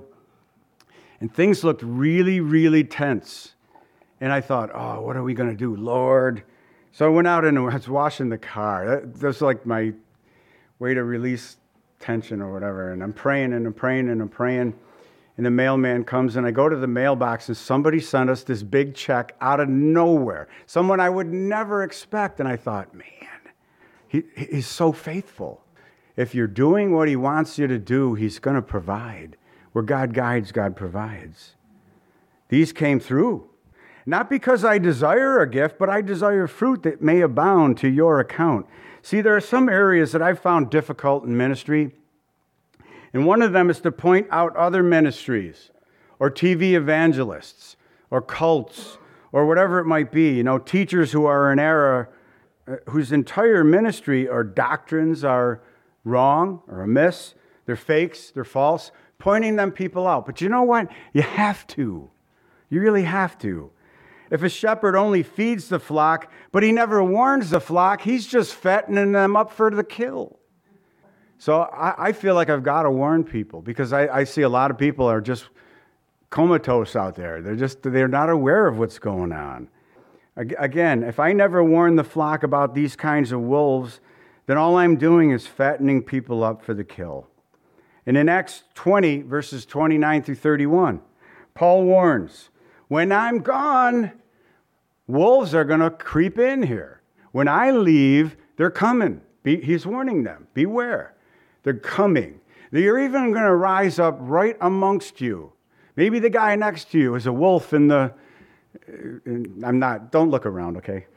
and things looked really, really tense. And I thought, oh, what are we going to do, Lord? So I went out and I was washing the car. That, that's like my way to release attention or whatever. And I'm praying and I'm praying and I'm praying. And the mailman comes and I go to the mailbox and somebody sent us this big check out of nowhere. Someone I would never expect. And I thought, man, he, he's so faithful. If you're doing what he wants you to do, he's going to provide. Where God guides, God provides. These came through. Not because I desire a gift, but I desire fruit that may abound to your account. See, there are some areas that I've found difficult in ministry. And one of them is to point out other ministries or T V evangelists or cults or whatever it might be. You know, teachers who are in error, uh, whose entire ministry or doctrines are wrong or amiss. They're fakes, they're false. Pointing them people out. But you know what? You have to. You really have to. If a shepherd only feeds the flock, but he never warns the flock, he's just fattening them up for the kill. So I, I feel like I've got to warn people because I, I see a lot of people are just comatose out there. They're just, they're not aware of what's going on. Again, if I never warn the flock about these kinds of wolves, then all I'm doing is fattening people up for the kill. And in Acts twenty, verses twenty-nine through thirty-one, Paul warns, when I'm gone, wolves are going to creep in here. When I leave, they're coming. Be, he's warning them, beware. They're coming. They're even going to rise up right amongst you. Maybe the guy next to you is a wolf in the... In, I'm not, don't look around, okay?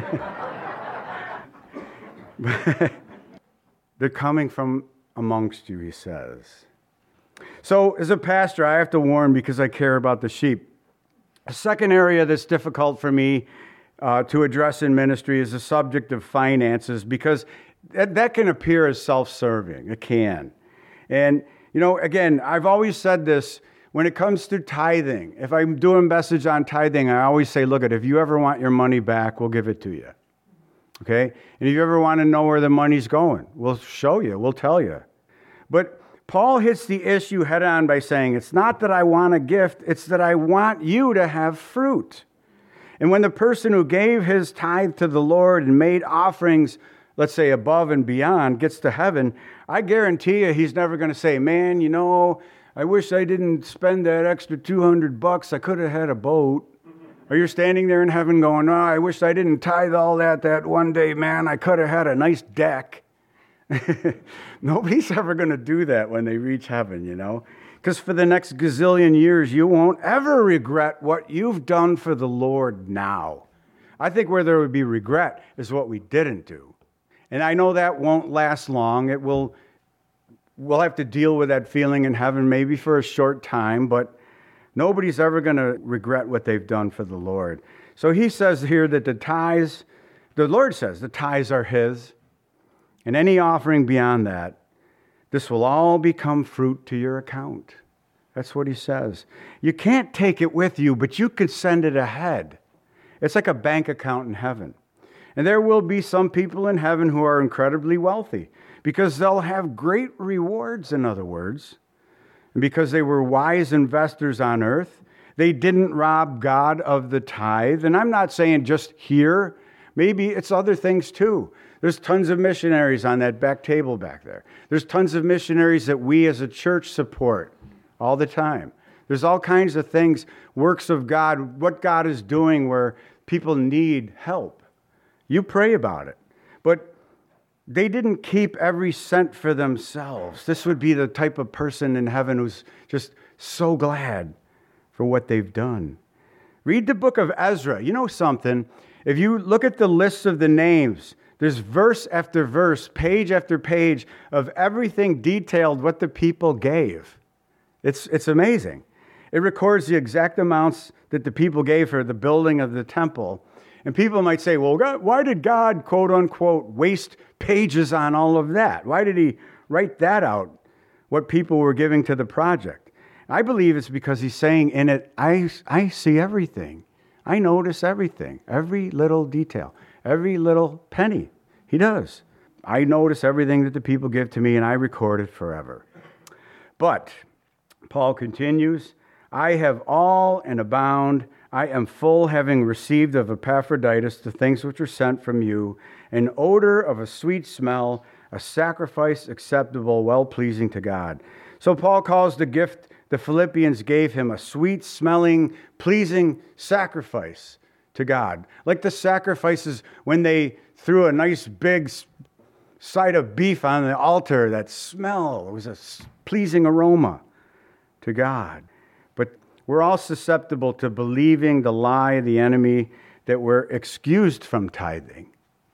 They're coming from amongst you, he says. So as a pastor, I have to warn because I care about the sheep. A second area that's difficult for me uh, to address in ministry is the subject of finances because that, that can appear as self-serving. It can. And, you know, again, I've always said this, when it comes to tithing, if I'm doing a message on tithing, I always say, look, if you ever want your money back, we'll give it to you. Okay? And if you ever want to know where the money's going, we'll show you, we'll tell you. But Paul hits the issue head on by saying, it's not that I want a gift, it's that I want you to have fruit. And when the person who gave his tithe to the Lord and made offerings, let's say above and beyond, gets to heaven, I guarantee you he's never going to say, man, you know, I wish I didn't spend that extra two hundred bucks. I could have had a boat. Or you're standing there in heaven going, oh, I wish I didn't tithe all that that one day, man. I could have had a nice deck. Nobody's ever going to do that when they reach heaven, you know. Because for the next gazillion years, you won't ever regret what you've done for the Lord now. I think where there would be regret is what we didn't do. And I know that won't last long. It will, we'll have to deal with that feeling in heaven maybe for a short time, but nobody's ever going to regret what they've done for the Lord. So he says here that the tithes, the Lord says the tithes are his, and any offering beyond that, this will all become fruit to your account. That's what he says. You can't take it with you, but you can send it ahead. It's like a bank account in heaven. And there will be some people in heaven who are incredibly wealthy because they'll have great rewards, in other words. And because they were wise investors on earth, they didn't rob God of the tithe. And I'm not saying just here. Maybe it's other things too. There's tons of missionaries on that back table back there. There's tons of missionaries that we as a church support all the time. There's all kinds of things, works of God, what God is doing where people need help. You pray about it. But they didn't keep every cent for themselves. This would be the type of person in heaven who's just so glad for what they've done. Read the book of Ezra. You know something? If you look at the lists of the names, there's verse after verse, page after page of everything detailed what the people gave. It's, it's amazing. It records the exact amounts that the people gave for the building of the temple. And people might say, well, God, why did God, quote unquote, waste pages on all of that? Why did he write that out, what people were giving to the project? I believe it's because he's saying in it, I, I see everything. I notice everything, every little detail, every little penny. He does. I notice everything that the people give to me, and I record it forever. But, Paul continues, I have all and abound. I am full, having received of Epaphroditus the things which are sent from you, an odor of a sweet smell, a sacrifice acceptable, well-pleasing to God. So Paul calls the gift the Philippians gave him a sweet-smelling, pleasing sacrifice to God. Like the sacrifices when they threw a nice big side of beef on the altar, that smell, it was a pleasing aroma to God. But we're all susceptible to believing the lie of the enemy that we're excused from tithing.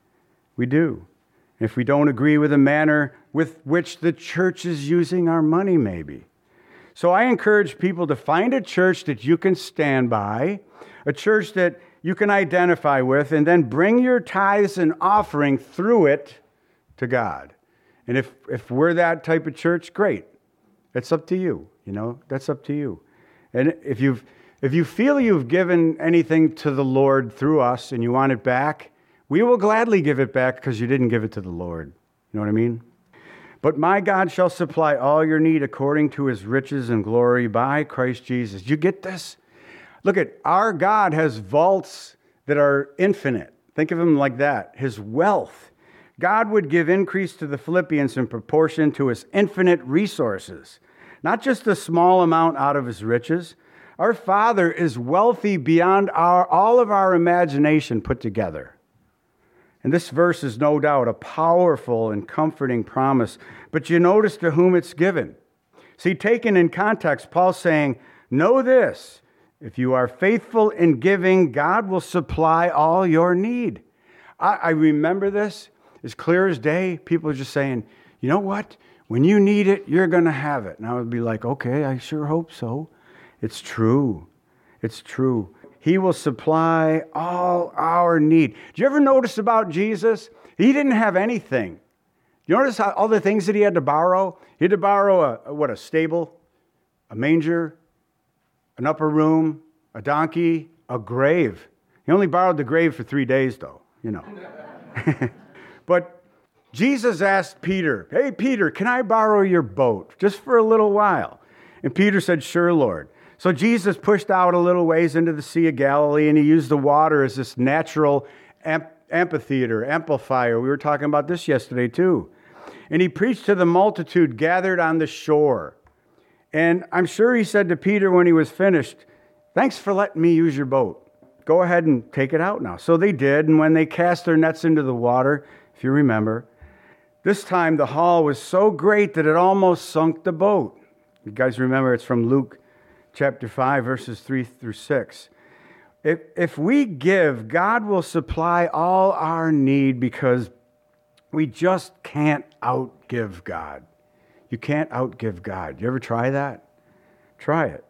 We do. If we don't agree with the manner with which the church is using our money, maybe. So I encourage people to find a church that you can stand by, a church that you can identify with, and then bring your tithes and offering through it to God. And if, if we're that type of church, great. It's up to you. You know, that's up to you. And if you've if you feel you've given anything to the Lord through us and you want it back, we will gladly give it back because you didn't give it to the Lord. You know what I mean? But my God shall supply all your need according to his riches and glory by Christ Jesus. You get this? Look at, our God has vaults that are infinite. Think of him like that. His wealth. God would give increase to the Philippians in proportion to his infinite resources. Not just a small amount out of his riches. Our Father is wealthy beyond our, all of our imagination put together. And this verse is no doubt a powerful and comforting promise. But you notice to whom it's given. See, taken in context, Paul's saying, know this, if you are faithful in giving, God will supply all your need. I, I remember this as clear as day. People are just saying, you know what? When you need it, you're going to have it. And I would be like, okay, I sure hope so. It's true. It's true. He will supply all our need. Do you ever notice about Jesus? He didn't have anything. You notice how all the things that he had to borrow? He had to borrow a, what, a stable, a manger, an upper room, a donkey, a grave. He only borrowed the grave for three days, though, you know. But Jesus asked Peter, hey, Peter, can I borrow your boat just for a little while? And Peter said, sure, Lord. So Jesus pushed out a little ways into the Sea of Galilee, and he used the water as this natural amp- amphitheater, amplifier. We were talking about this yesterday, too. And he preached to the multitude gathered on the shore. And I'm sure he said to Peter when he was finished, thanks for letting me use your boat. Go ahead and take it out now. So they did, and when they cast their nets into the water, if you remember, this time the haul was so great that it almost sunk the boat. You guys remember it's from Luke chapter five, verses three through six. If, if we give, God will supply all our need because we just can't outgive God. You can't outgive God. You ever try that? Try it.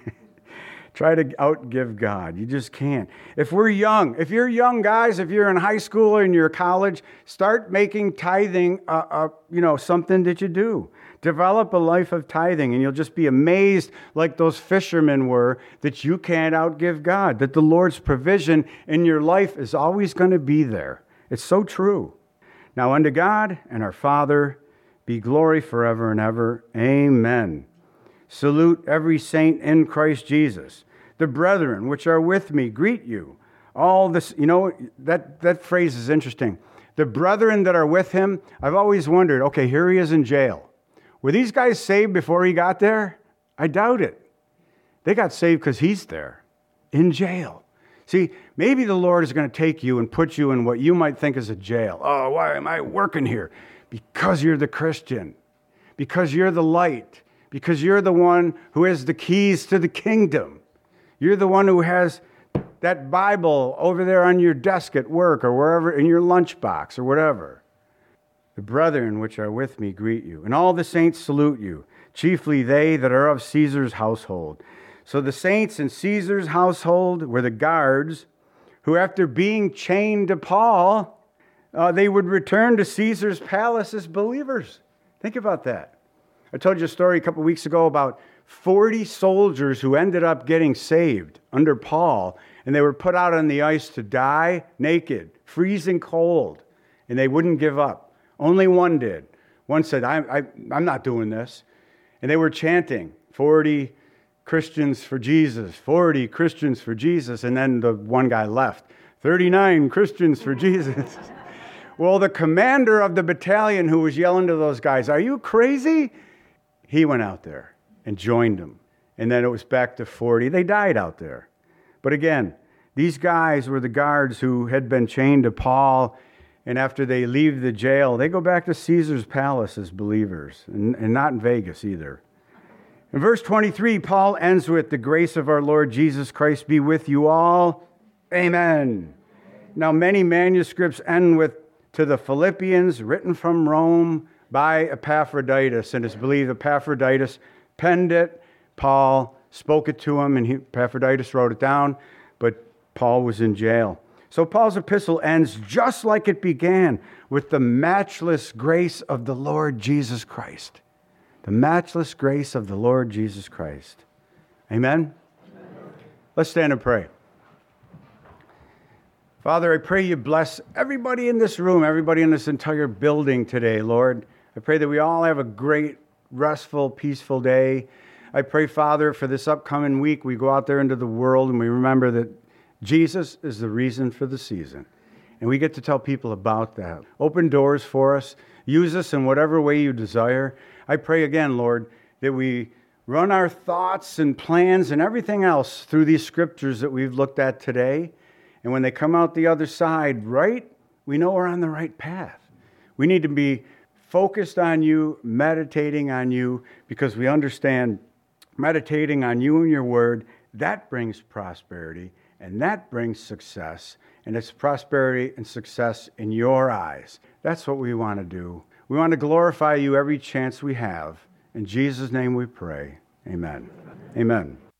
Try to outgive God. You just can't. If we're young, if you're young guys, if you're in high school or in your college, start making tithing, uh, uh, you know, something that you do. Develop a life of tithing, and you'll just be amazed, like those fishermen were, that you can't outgive God, that the Lord's provision in your life is always going to be there. It's so true. Now unto God and our Father be glory forever and ever. Amen. Salute every saint in Christ Jesus. The brethren which are with me greet you. All this, you know, that, that phrase is interesting. The brethren that are with him, I've always wondered, okay, here he is in jail. Were these guys saved before he got there? I doubt it. They got saved because he's there, in jail. See, maybe the Lord is going to take you and put you in what you might think is a jail. Oh, why am I working here? Because you're the Christian. Because you're the light. Because you're the one who has the keys to the kingdom. You're the one who has that Bible over there on your desk at work or wherever, in your lunchbox or whatever. The brethren which are with me greet you, and all the saints salute you, chiefly they that are of Caesar's household. So the saints in Caesar's household were the guards who, after being chained to Paul, uh, they would return to Caesar's palace as believers. Think about that. I told you a story a couple weeks ago about forty soldiers who ended up getting saved under Paul, and they were put out on the ice to die naked, freezing cold, and they wouldn't give up. Only one did. One said, I, I, I'm not doing this. And they were chanting, forty Christians for Jesus, forty Christians for Jesus. And then the one guy left, thirty-nine Christians for Jesus. Well, the commander of the battalion who was yelling to those guys, "Are you crazy?" He went out there and joined them. And then it was back to forty. They died out there. But again, these guys were the guards who had been chained to Paul. And after they leave the jail, they go back to Caesar's palace as believers, and, and not in Vegas either. In verse twenty-three, Paul ends with, "The grace of our Lord Jesus Christ be with you all. Amen." Now, many manuscripts end with, "To the Philippians, written from Rome by Epaphroditus." And it's believed Epaphroditus penned it. Paul spoke it to him, and he, Epaphroditus wrote it down, but Paul was in jail. So Paul's epistle ends just like it began, with the matchless grace of the Lord Jesus Christ. The matchless grace of the Lord Jesus Christ. Amen? Amen. Let's stand and pray. Father, I pray you bless everybody in this room, everybody in this entire building today, Lord. I pray that we all have a great, restful, peaceful day. I pray, Father, for this upcoming week, we go out there into the world and we remember that Jesus is the reason for the season. And we get to tell people about that. Open doors for us. Use us in whatever way you desire. I pray again, Lord, that we run our thoughts and plans and everything else through these scriptures that we've looked at today. And when they come out the other side, right, we know we're on the right path. We need to be focused on you, meditating on you, because we understand meditating on you and your word, that brings prosperity. And that brings success, and it's prosperity and success in your eyes. That's what we want to do. We want to glorify you every chance we have. In Jesus' name we pray. Amen. Amen.